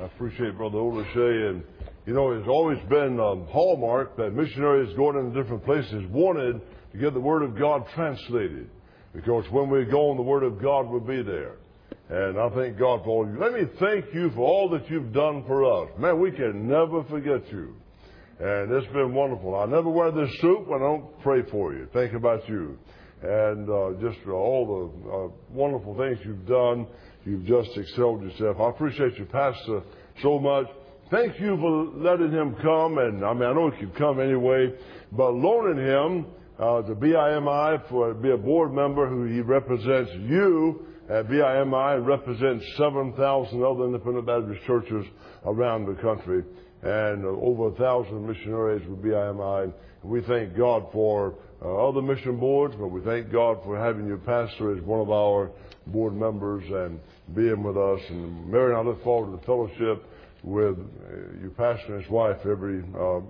I appreciate Brother Olashea. And, you know, it's always been hallmark that missionaries going into different places wanted to get the Word of God translated. Because when we go, the Word of God will be there. And I thank God for all of you. Let me thank you for all that you've done for us. Man, we can never forget you. And it's been wonderful. I never wear this suit when I don't pray for you, think about you. And just all the wonderful things you've done. You've just excelled yourself. I appreciate you, Pastor, so much. Thank you for letting him come. And I know he could come anyway, but loaning him to BIMI to be a board member who he represents you at BIMI and represents 7,000 other independent Baptist churches around the country and over 1,000 missionaries with BIMI. And we thank God for other mission boards, but we thank God for having you, Pastor, as one of our board members and being with us. And Mary and I look forward to the fellowship with you, Pastor and his wife, every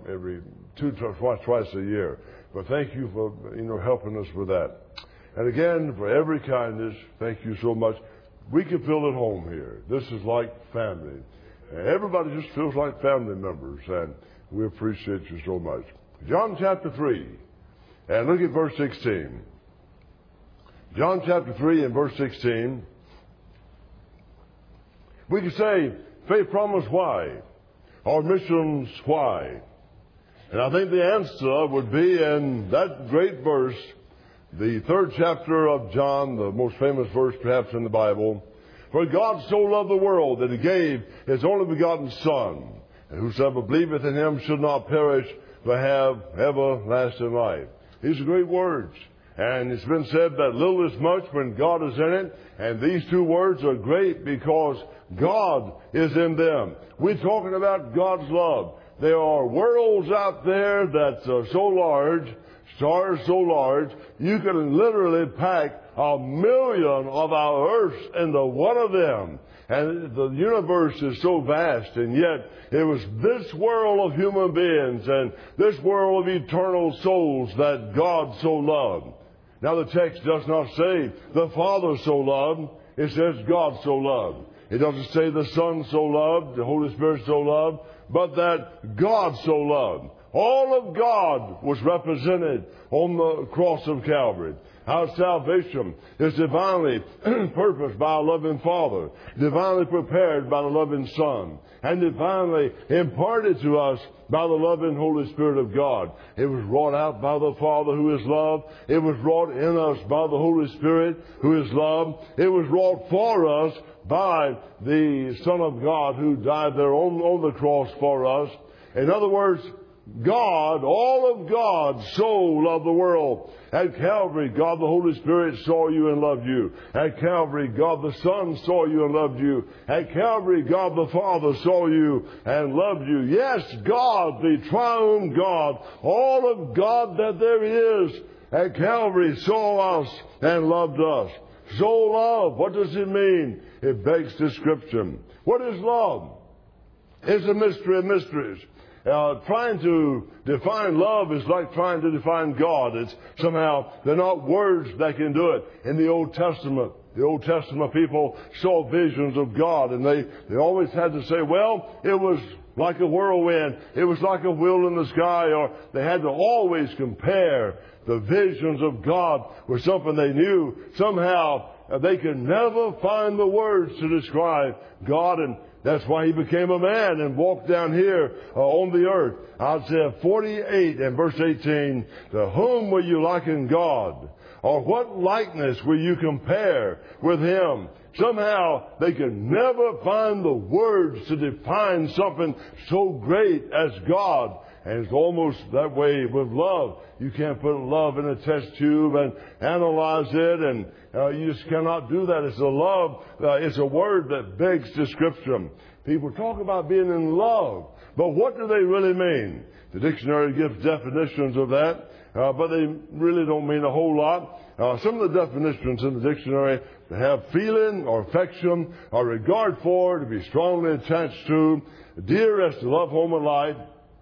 twice a year. But thank you for helping us with that. And again, for every kindness, thank you so much. We can feel at home here. This is like family. Everybody just feels like family members, and we appreciate you so much. John chapter 3, and look at verse 16. John chapter 3 and verse 16. We can say, faith promise why? Or missions why? And I think the answer would be in that great verse, the 3rd chapter of John, the most famous verse perhaps in the Bible. For God so loved the world that he gave his only begotten Son, and whosoever believeth in him should not perish, but have everlasting life. These are great words. And it's been said that little is much when God is in it. And these two words are great because God is in them. We're talking about God's love. There are worlds out there that are so large, stars so large, you can literally pack 1,000,000 of our Earths into one of them. And the universe is so vast, and yet it was this world of human beings and this world of eternal souls that God so loved. Now the text does not say the Father so loved, it says God so loved. It doesn't say the Son so loved, the Holy Spirit so loved, but that God so loved. All of God was represented on the cross of Calvary. Our salvation is divinely purposed by a loving Father, divinely prepared by the loving Son, and divinely imparted to us by the loving Holy Spirit of God. It was wrought out by the Father who is love. It was wrought in us by the Holy Spirit who is love. It was wrought for us by the Son of God who died there on the cross for us. In other words, God, all of God, so loved the world. At Calvary, God the Holy Spirit saw you and loved you. At Calvary, God the Son saw you and loved you. At Calvary, God the Father saw you and loved you. Yes, God, the triune God, all of God that there is, at Calvary saw us and loved us. So love, what does it mean? It begs description. What is love? It's a mystery of mysteries. Trying to define love is like trying to define God. It's somehow, they're not words that can do it. In the Old Testament people saw visions of God, and they always had to say, well, it was like a whirlwind. It was like a wheel in the sky, or they had to always compare the visions of God with something they knew. Somehow, they could never find the words to describe God, and that's why he became a man and walked down here on the earth. Isaiah 48 and verse 18, to whom will you liken God? Or what likeness will you compare with him? Somehow they could never find the words to define something so great as God. And it's almost that way with love. You can't put love in a test tube and analyze it, and you just cannot do that. It's a love. It's a word that begs description. People talk about being in love, but what do they really mean? The dictionary gives definitions of that, but they really don't mean a whole lot. Some of the definitions in the dictionary: to have feeling or affection or regard for, to be strongly attached to, dear as to love, home, and life.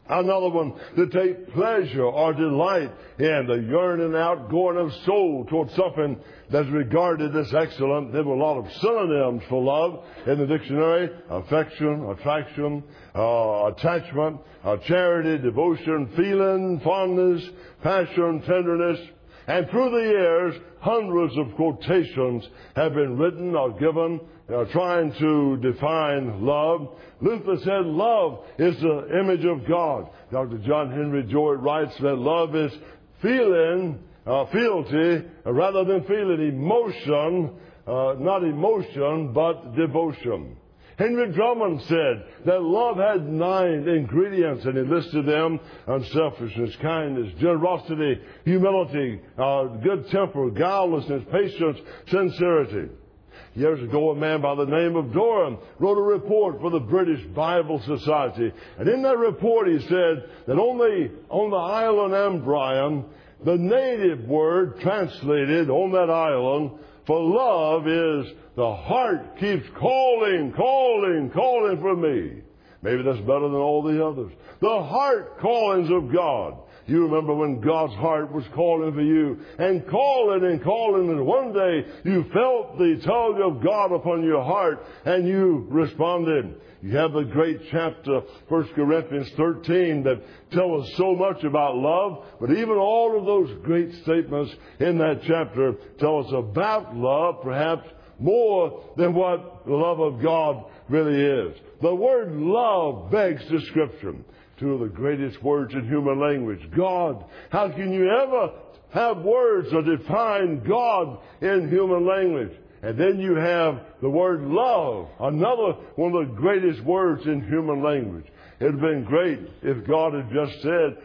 Another one, to take pleasure or delight in the yearning outgoing of soul towards something that's regarded as excellent. There were a lot of synonyms for love in the dictionary: affection, attraction, attachment, charity, devotion, feeling, fondness, passion, tenderness. And through the years, hundreds of quotations have been written or given trying to define love. Luther said love is the image of God. Dr. John Henry Jowett writes that love is feeling, fealty, rather than feeling, emotion, not emotion, but devotion. Henry Drummond said that love had 9 ingredients, and he listed them: unselfishness, kindness, generosity, humility, good temper, guilelessness, patience, sincerity. Years ago, a man by the name of Durham wrote a report for the British Bible Society. And in that report, he said that only on the island Ambryon, the native word translated on that island for love is, the heart keeps calling, calling, calling for me. Maybe that's better than all the others. The heart callings of God. You remember when God's heart was calling for you, and calling, and one day you felt the tug of God upon your heart, and you responded. You have the great chapter, 1 Corinthians 13, that tell us so much about love, but even all of those great statements in that chapter tell us about love, perhaps more than what the love of God really is. The word love begs description. 2 of the greatest words in human language. God. How can you ever have words or define God in human language? And then you have the word love, another one of the greatest words in human language. It would have been great if God had just said,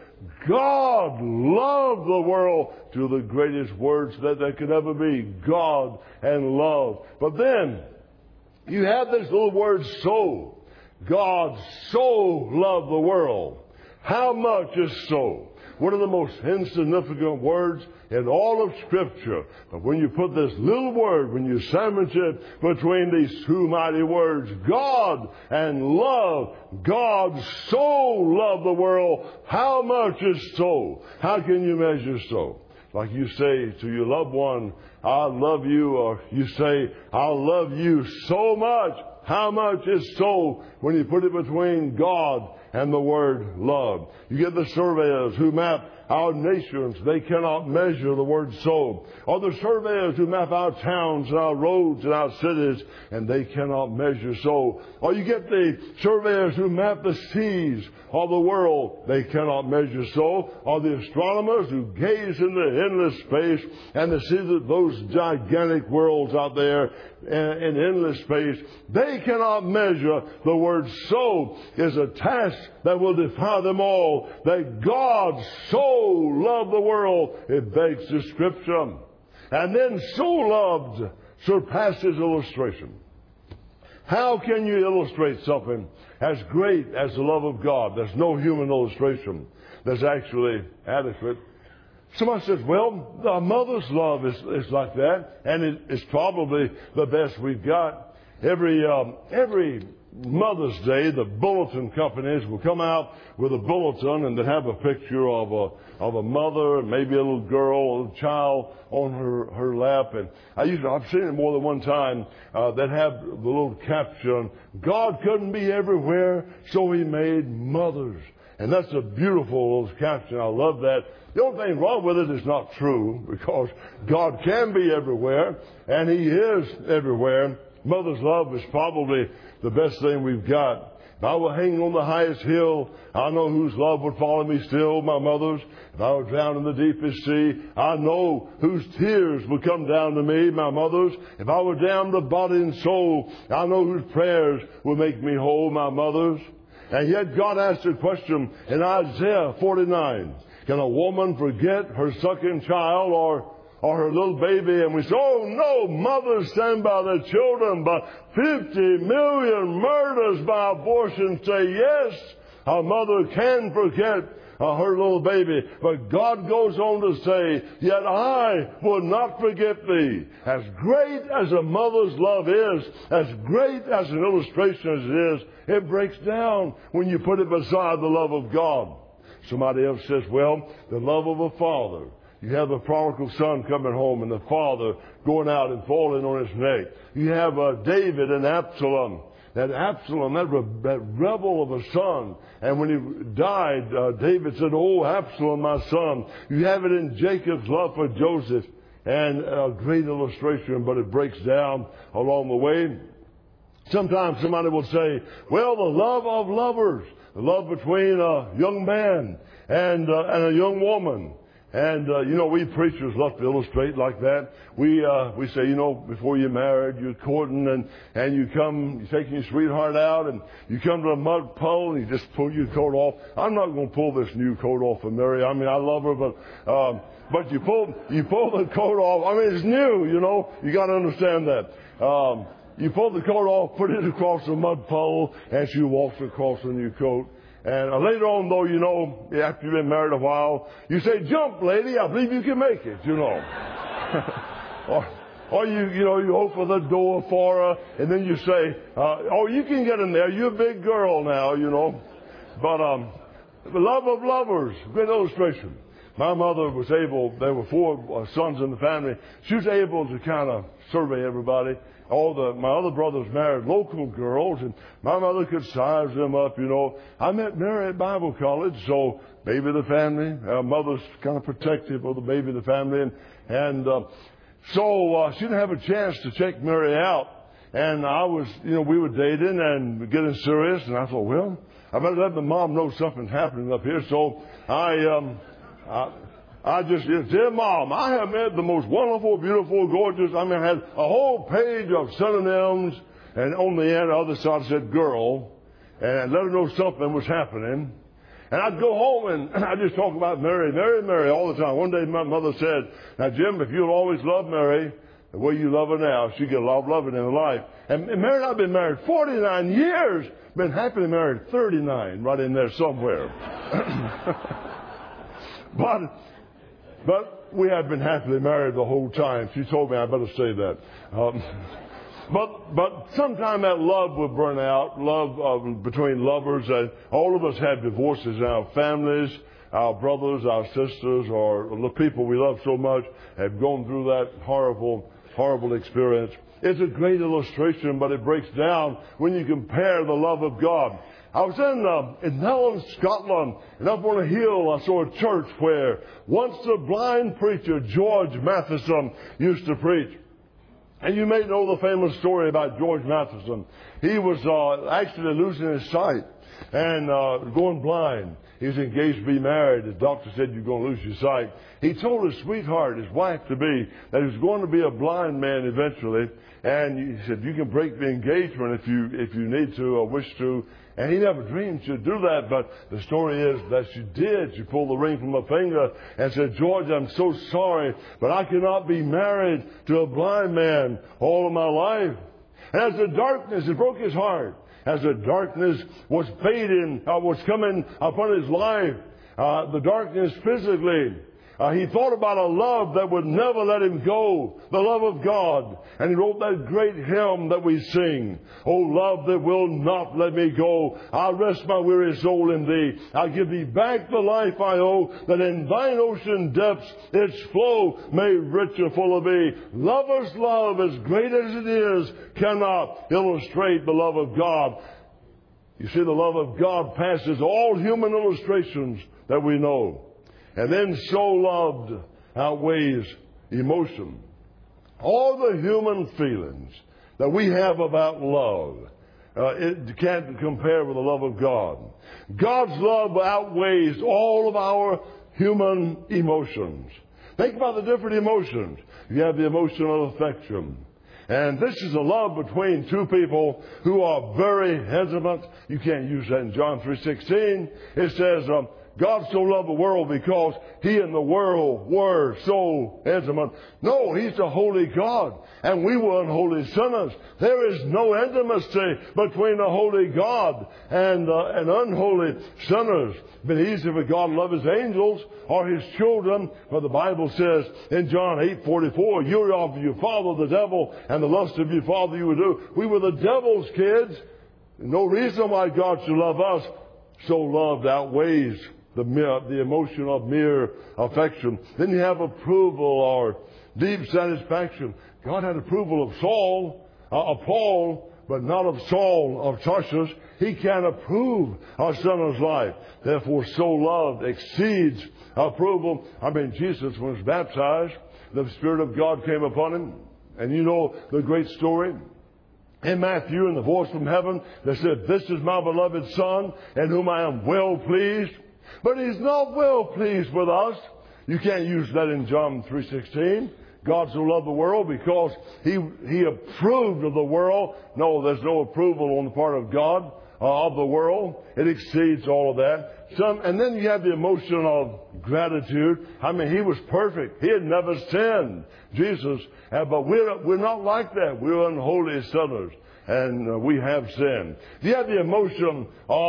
God loved the world, 2 of the greatest words that there could ever be, God and love. But then you have this little word so. God so loved the world. How much is so? One of the most insignificant words in all of Scripture. But when you put this little word, when you sandwich it between these 2 mighty words, God and love, God so loved the world. How much is so? How can you measure so? Like you say to your loved one, I love you, or you say, I love you so much. How much is so when you put it between God and the word love? You get the surveyors who map our nations. They cannot measure the word so. Or the surveyors who map our towns and our roads and our cities, and they cannot measure so. Or you get the surveyors who map the seas of the world. They cannot measure so. Or the astronomers who gaze into endless space and they see that those gigantic worlds out there in endless space, they cannot measure the word so. Is a task that will defy them all. That God so loved the world, it begs description. And then so loved surpasses illustration. How can you illustrate something as great as the love of God? There's no human illustration that's actually adequate. Somebody says, well, a mother's love is like that, and it's probably the best we've got. Every Mother's Day, the bulletin companies will come out with a bulletin and they have a picture of a mother, maybe a little girl, a little child on her lap. And I've seen it more than one time that have the little caption, God couldn't be everywhere, so He made mothers. And that's a beautiful little caption. I love that. The only thing wrong with it is not true, because God can be everywhere, and He is everywhere. Mother's love is probably the best thing we've got. If I were hanging on the highest hill, I know whose love would follow me still, my mother's. If I were drowned in the deepest sea, I know whose tears would come down to me, my mother's. If I were damned of body and soul, I know whose prayers would make me whole, my mother's. And yet God asked a question in Isaiah 49. Can a woman forget her sucking child or her little baby? And we say, oh no, mothers stand by their children, but 50 million murders by abortion say yes, a mother can forget her little baby. But God goes on to say, yet I will not forget thee. As great as a mother's love is, as great as an illustration as it is, it breaks down when you put it beside the love of God. Somebody else says, well, the love of a father. You have the prodigal son coming home and the father going out and falling on his neck. You have David and Absalom. That Absalom, that rebel of a son. And when he died, David said, oh, Absalom, my son. You have it in Jacob's love for Joseph. And a great illustration, but it breaks down along the way. Sometimes somebody will say, well, the love of lovers. The love between a young man and a young woman. And, we preachers love to illustrate like that. We say, before you're married, you're courting and you're taking your sweetheart out and you come to a mud puddle and you just pull your coat off. I'm not going to pull this new coat off of Mary. I mean, I love her, but you pull the coat off. I mean, it's new, You got to understand that. You pull the coat off, put it across the mud puddle, and she walks across the new coat. And later on, though, after you've been married a while, you say, jump, lady, I believe you can make it, or you open the door for her, and then you say, oh, you can get in there, you're a big girl now, But the love of lovers, great illustration. My mother was able, there were 4 sons in the family, she was able to kind of survey everybody. My other brothers married local girls, and my mother could size them up, I met Mary at Bible college, so baby of the family. Mother's kind of protective of the baby of the family. So she didn't have a chance to check Mary out. And I was, we were dating and getting serious, and I thought, well, I better let the mom know something's happening up here. So I just, dear Mom, I have met the most wonderful, beautiful, gorgeous, I had a whole page of synonyms, and on the end, the other side said girl, and let her know something was happening. And I'd go home and I'd just talk about Mary, Mary, Mary all the time. One day my mother said, now Jim, if you'll always love Mary the way you love her now, she'll get a lot of loving in her life. And Mary and I have been married 49 years, been happily married 39, right in there somewhere. But we have been happily married the whole time. She told me I better say that. But sometime that love will burn out, love between lovers. And all of us have divorces in our families. Our brothers, our sisters, or the people we love so much have gone through that horrible, horrible experience. It's a great illustration, but it breaks down when you compare the love of God. I was in Nelland, Scotland, and up on a hill I saw a church where once the blind preacher George Matheson used to preach. And you may know the famous story about George Matheson. He was actually losing his sight and going blind. He was engaged to be married. The doctor said, you're going to lose your sight. He told his sweetheart, his wife-to-be, that he was going to be a blind man eventually. And he said, you can break the engagement if you need to or wish to. And he never dreamed she'd do that, but the story is that she did. She pulled the ring from her finger and said, George, I'm so sorry, but I cannot be married to a blind man all of my life. And as the darkness, it broke his heart. As the darkness was fading, was coming upon his life, the darkness physically, he thought about a love that would never let him go, the love of God. And he wrote that great hymn that we sing. Oh, love that will not let me go. I'll rest my weary soul in thee. I'll give thee back the life I owe, that in thine ocean depths its flow may rich and full of be. Lover's love, as great as it is, cannot illustrate the love of God. You see, the love of God passes all human illustrations that we know. And then so loved outweighs emotion. All the human feelings that we have about love, it can't compare with the love of God. God's love outweighs all of our human emotions. Think about the different emotions. You have the emotion of affection. And this is a love between two people who are very intimate. You can't use that in John 3:16. It says, God so loved the world because He and the world were so intimate. No, He's a holy God, and we were unholy sinners. There is no intimacy between a holy God and unholy sinners. It's been easy for God to love His angels or His children, but the Bible says in John 8:44, "You're of your father the devil, and the lust of your father you would do." We were the devil's kids. No reason why God should love us. So love outweighs the emotion of mere affection. Then you have approval or deep satisfaction. God had approval of Paul, but not of Saul of Tarsus. He can't approve a sinner's life. Therefore, so loved exceeds approval. Jesus was baptized. The Spirit of God came upon Him. And you know the great story. In Matthew, and the voice from heaven that said, "This is my beloved Son, in whom I am well pleased." But He's not well pleased with us. You can't use that in John 3:16. God so loved the world because He approved of the world. No, there's no approval on the part of God of the world. It exceeds all of that. And then you have the emotion of gratitude. He was perfect. He had never sinned, Jesus. But we're not like that. We're unholy sinners, and we have sinned. You have the emotion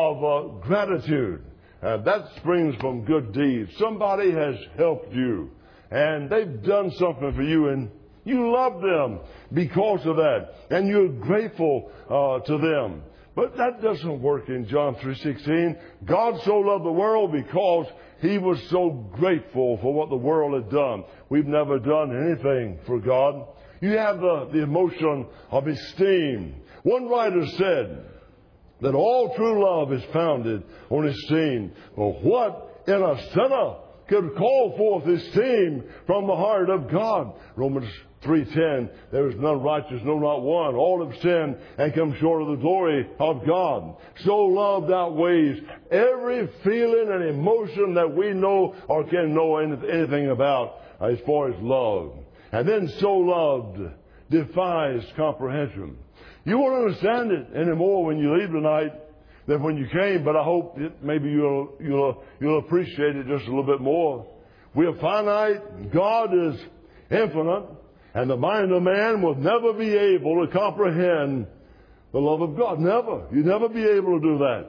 of gratitude. That springs from good deeds. Somebody has helped you, and they've done something for you, and you love them because of that, and you're grateful to them. But that doesn't work in John 3:16. God so loved the world because He was so grateful for what the world had done. We've never done anything for God. You have the emotion of esteem. One writer said that all true love is founded on esteem. But what in a sinner could call forth esteem from the heart of God? Romans 3:10, "There is none righteous, no, not one. All have sinned and come short of the glory of God." So love outweighs every feeling and emotion that we know or can know anything about as far as love. And then so loved defies comprehension. You won't understand it anymore when you leave tonight than when you came, but I hope that maybe you'll appreciate it just a little bit more. We are finite. God is infinite. And the mind of man will never be able to comprehend the love of God. Never. You'll never be able to do that.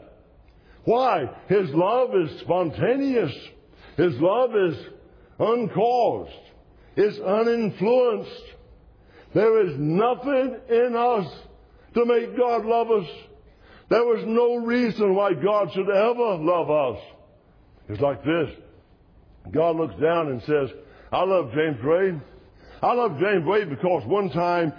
Why? His love is spontaneous. His love is uncaused. It's uninfluenced. There is nothing in us to make God love us. There was no reason why God should ever love us. It's like this. God looks down and says, "I love James Ray. I love James Ray because one time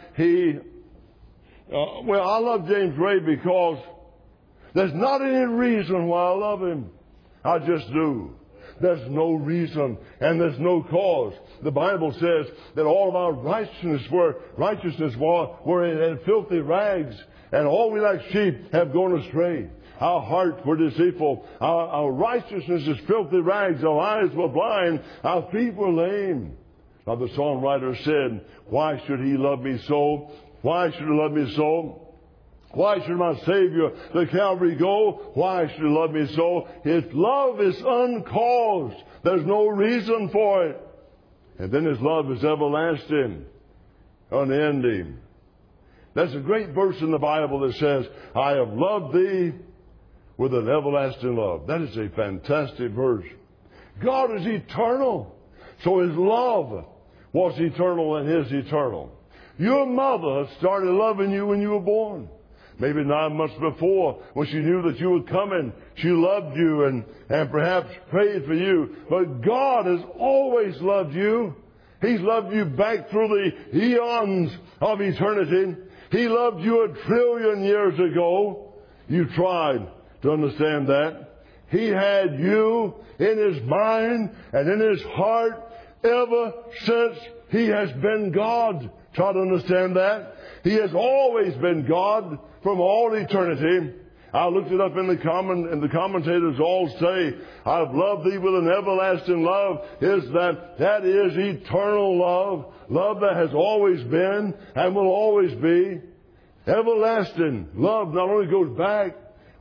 I love James Ray because there's not any reason why I love him. I just do. There's no reason and there's no cause." The Bible says that all of our righteousness were in filthy rags, and all we like sheep have gone astray. Our hearts were deceitful. Our righteousness is filthy rags. Our eyes were blind. Our feet were lame. Now the songwriter said, "Why should He love me so? Why should He love me so? Why should my Savior to Calvary go? Why should He love me so? His love is uncaused. There's no reason for it. And then His love is everlasting, unending." There's a great verse in the Bible that says, "I have loved thee with an everlasting love." That is a fantastic verse. God is eternal. So His love was eternal and is eternal. Your mother started loving you when you were born. Maybe 9 months before, when she knew that you were coming, she loved you and perhaps prayed for you. But God has always loved you. He's loved you back through the eons of eternity. He loved you 1 trillion years ago. You tried to understand that. He had you in His mind and in His heart ever since He has been God. Try to understand that. He has always been God from all eternity. I looked it up and the commentators all say, "I've loved thee with an everlasting love," that is eternal love. Love that has always been and will always be. Everlasting love not only goes back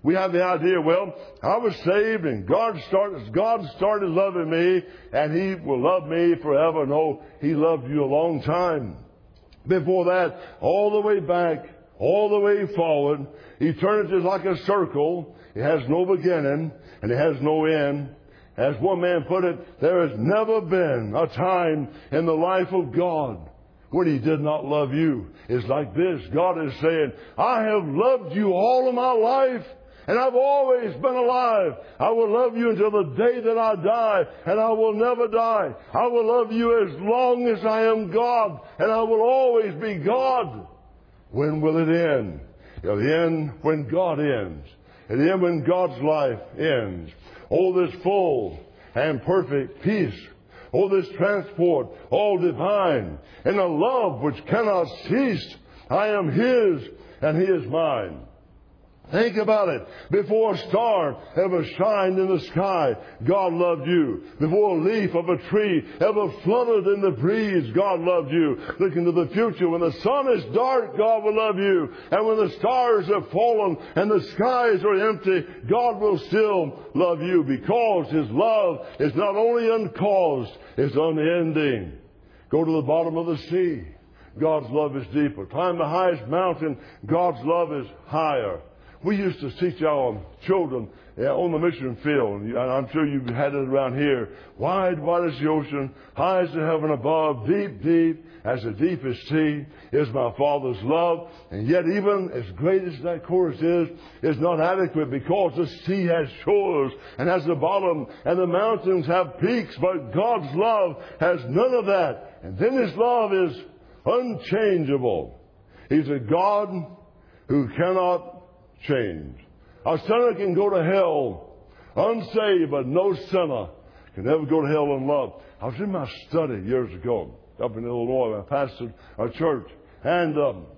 We have the idea, well, I was saved and God started loving me and He will love me forever. No, He loved you a long time. Before that, all the way back, all the way forward, eternity is like a circle. It has no beginning and it has no end. As one man put it, there has never been a time in the life of God when He did not love you. It's like this. God is saying, I have loved you all of my life. And I've always been alive. I will love you until the day that I die, and I will never die. I will love you as long as I am God, and I will always be God. When will it end? It'll end when God ends. It'll end when God's life ends. Oh, this full and perfect peace. Oh, this transport, all divine, and a love which cannot cease. I am His, and He is mine. Think about it. Before a star ever shined in the sky, God loved you. Before a leaf of a tree ever fluttered in the breeze, God loved you. Look into the future. When the sun is dark, God will love you. And when the stars have fallen and the skies are empty, God will still love you, because His love is not only uncaused, it's unending. Go to the bottom of the sea. God's love is deeper. Climb the highest mountain. God's love is higher. We used to teach our children on the mission field, and I'm sure you've had it around here. Wide, wide as the ocean, high as the heaven above, deep, deep as the deepest sea is my Father's love. And yet even as great as that chorus is not adequate, because the sea has shores and has a bottom, and the mountains have peaks, but God's love has none of that. And then His love is unchangeable. He's a God who cannot change. A sinner can go to hell unsaved, but no sinner can ever go to hell in love. I was in my study years ago up in Illinois. I pastored a church, and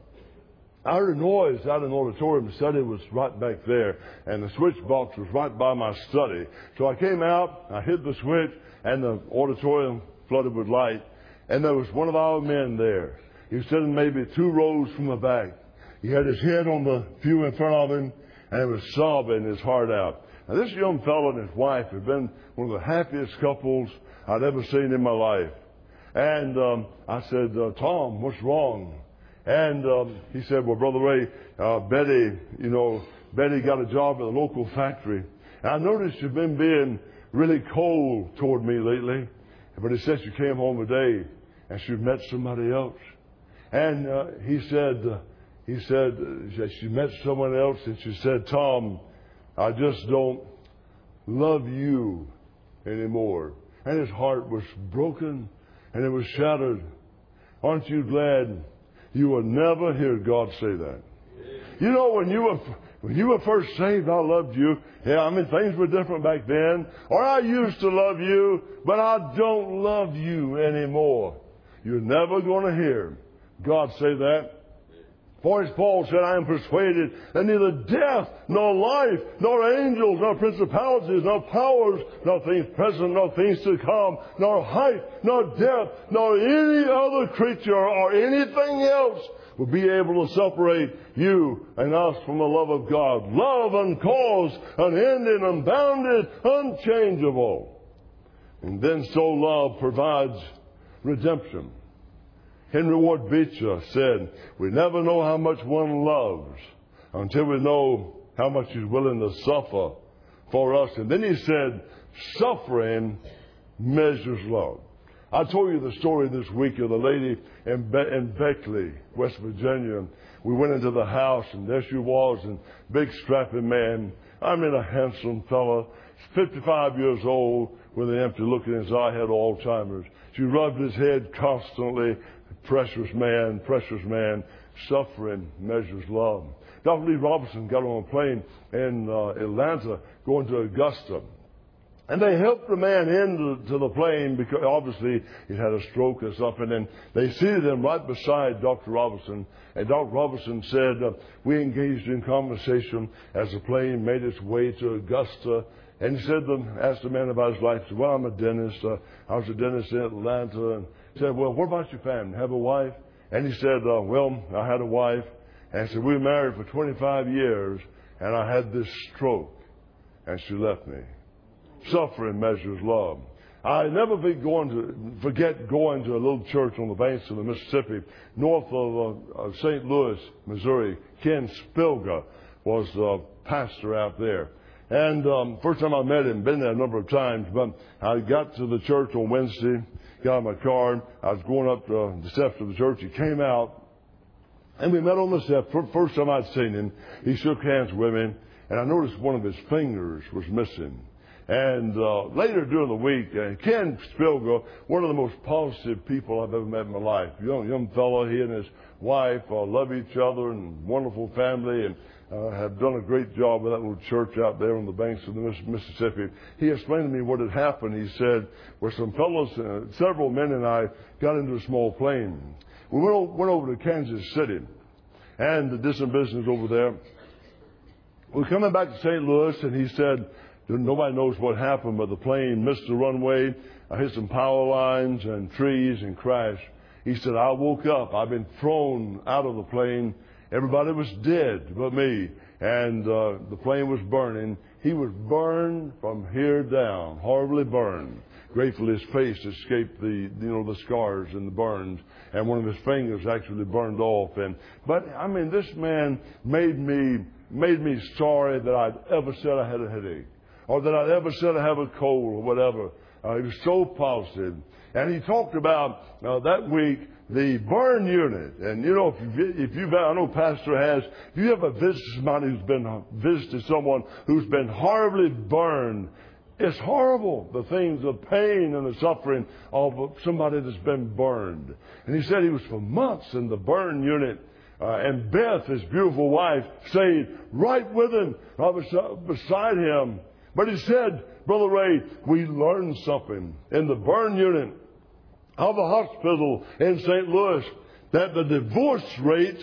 I heard a noise out in the auditorium. The study was right back there, and the switch box was right by my study. So I came out, I hit the switch, and the auditorium flooded with light, and there was one of our men there. He was sitting maybe 2 rows from the back. He had his head on the pew in front of him, and he was sobbing his heart out. Now, this young fellow and his wife have been one of the happiest couples I'd ever seen in my life. And I said, Tom, what's wrong? And he said, well, Brother Ray, Betty got a job at a local factory. And I noticed you've been being really cold toward me lately. But he said she came home today and she met somebody else. And he said she met someone else, and she said, Tom, I just don't love you anymore. And his heart was broken and it was shattered. Aren't you glad you will never hear God say that? You know, when you were first saved, I loved you. Yeah, I mean, things were different back then. Or I used to love you, but I don't love you anymore. You're never going to hear God say that. For as Paul said, I am persuaded that neither death, nor life, nor angels, nor principalities, nor powers, nor things present, nor things to come, nor height, nor depth, nor any other creature or anything else will be able to separate you and us from the love of God. Love uncaused, unending, unbounded, unchangeable. And then so love provides redemption. Henry Ward Beecher said, we never know how much one loves until we know how much He's willing to suffer for us. And then he said, suffering measures love. I told you the story this week of the lady in Beckley, West Virginia. We went into the house, and there she was, and big strapping man. I mean, a handsome fella, 55 years old, with an empty look in his eye, had Alzheimer's. She rubbed his head constantly. Precious man, suffering measures love. Dr. Lee Robinson got on a plane in Atlanta going to Augusta. And they helped the man into the plane because obviously he had a stroke or something. And they seated him right beside Dr. Robinson. And Dr. Robinson said, we engaged in conversation as the plane made its way to Augusta. And he said, asked the man about his life. He said, well, I'm a dentist. I was a dentist in Atlanta. And he said, well, what about your family? Have a wife? And he said, well, I had a wife. And he said, we were married for 25 years. and I had this stroke, and she left me. Suffering measures love. I never forget going to a little church on the banks of the Mississippi, north of St. Louis, Missouri. Ken Spilga was the pastor out there. And first time I met him, been there a number of times, but I got to the church on Wednesday, got in my car. I was going up the steps of the church. He came out, and we met on the steps. First time I'd seen him, he shook hands with me, and I noticed one of his fingers was missing. And later during the week, Ken Spilga, one of the most positive people I've ever met in my life. Young fellow, he and his wife love each other and wonderful family, and have done a great job with that little church out there on the banks of the Mississippi. He explained to me what had happened. He said, where some fellows, several men and I, got into a small plane. We went over to Kansas City and did some business over there. We're coming back to St. Louis, and he said, nobody knows what happened, but the plane missed the runway, hit some power lines and trees and crashed. He said, I woke up. I've been thrown out of the plane. Everybody was dead but me. And the plane was burning. He was burned from here down, horribly burned. Gratefully, his face escaped the scars and the burns, and one of his fingers actually burned off. But this man made me sorry that I'd ever said I had a headache, or that I'd ever said I have a cold, or whatever. He was so positive. And he talked about that week the burn unit. And if you've I know Pastor has, if you ever visited someone who's been horribly burned, it's horrible, the things, the pain and the suffering of somebody that's been burned. And he said he was for months in the burn unit. And Beth, his beautiful wife, stayed right with him, beside him. But he said, Brother Ray, we learned something in the burn unit of a hospital in St. Louis, that the divorce rate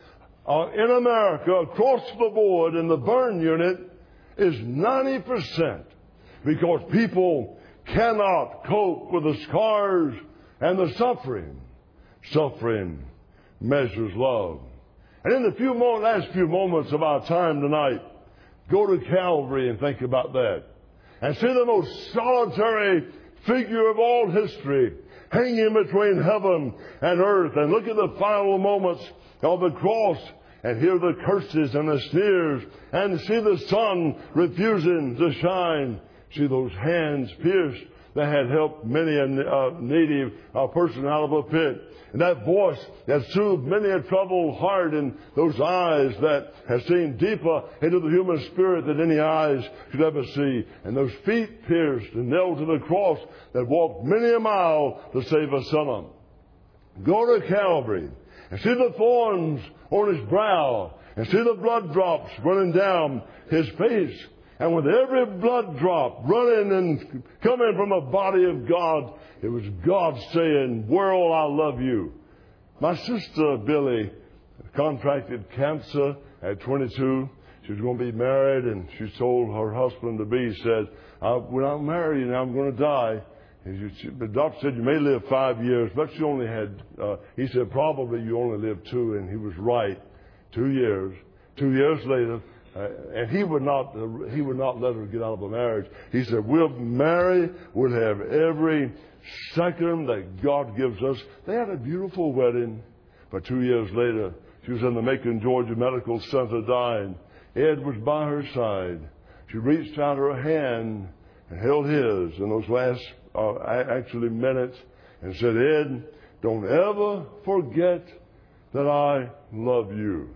in America across the board in the burn unit is 90%, because people cannot cope with the scars and the suffering. Suffering measures love. And in the last few moments of our time tonight, go to Calvary and think about that. And see the most solitary figure of all history hanging between heaven and earth. And look at the final moments of the cross and hear the curses and the sneers and see the sun refusing to shine. See those hands pierced that had helped many a needy person out of a pit. And that voice that soothed many a troubled heart, and those eyes that have seen deeper into the human spirit than any eyes could ever see. And those feet pierced and nailed to the cross that walked many a mile to save a sinner. Go to Calvary and see the thorns on his brow and see the blood drops running down his face. And with every blood drop running and coming from a body of God, it was God saying, world, I love you. My sister, Billy, contracted cancer at 22. She was going to be married, and she told her husband-to-be, said, when I'm married and I'm going to die. The doctor said, you may live 5 years, but she only had, he said, probably you only live 2, and he was right. 2 years. 2 years later, and he would not let her get out of a marriage. He said, we'll marry, we'll have every second that God gives us. They had a beautiful wedding. But 2 years later, she was in the Macon, Georgia Medical Center dying. Ed was by her side. She reached out her hand and held his in those last minutes and said, Ed, don't ever forget that I love you.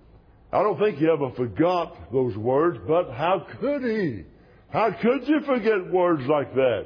I don't think he ever forgot those words, but how could he? How could you forget words like that?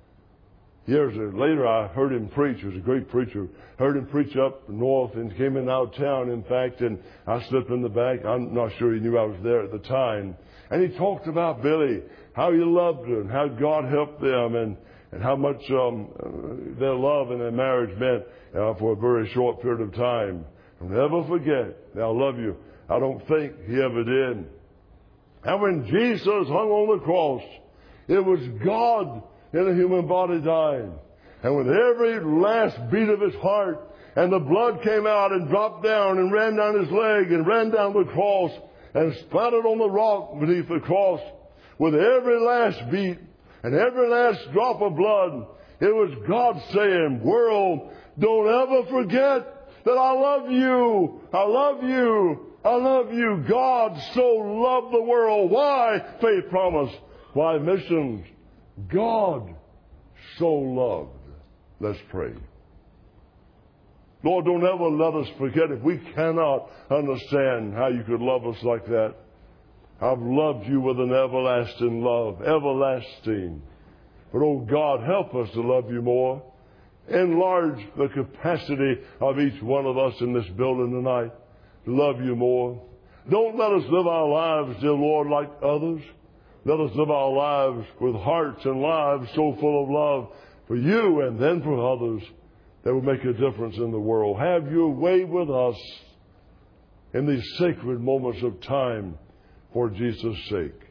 Years later, I heard him preach. He was a great preacher. Heard him preach up north and came in out of town, in fact, and I slipped in the back. I'm not sure he knew I was there at the time. And he talked about Billy, how he loved her, and how God helped them, and how much their love and their marriage meant for a very short period of time. Don't ever forget that I love you. I don't think he ever did. And when Jesus hung on the cross, it was God in a human body dying. And with every last beat of his heart, and the blood came out and dropped down and ran down his leg and ran down the cross, and splattered on the rock beneath the cross, with every last beat and every last drop of blood, it was God saying, world, don't ever forget that I love you. I love you. I love you. God so loved the world. Why? Faith promise. Why missions? God so loved. Let's pray. Lord, don't ever let us forget. If we cannot understand how you could love us like that, I've loved you with an everlasting love, everlasting. But, oh God, help us to love you more. Enlarge the capacity of each one of us in this building tonight to love you more. Don't let us live our lives, dear Lord, like others. Let us live our lives with hearts and lives so full of love for you and then for others that will make a difference in the world. Have your way with us in these sacred moments of time for Jesus' sake.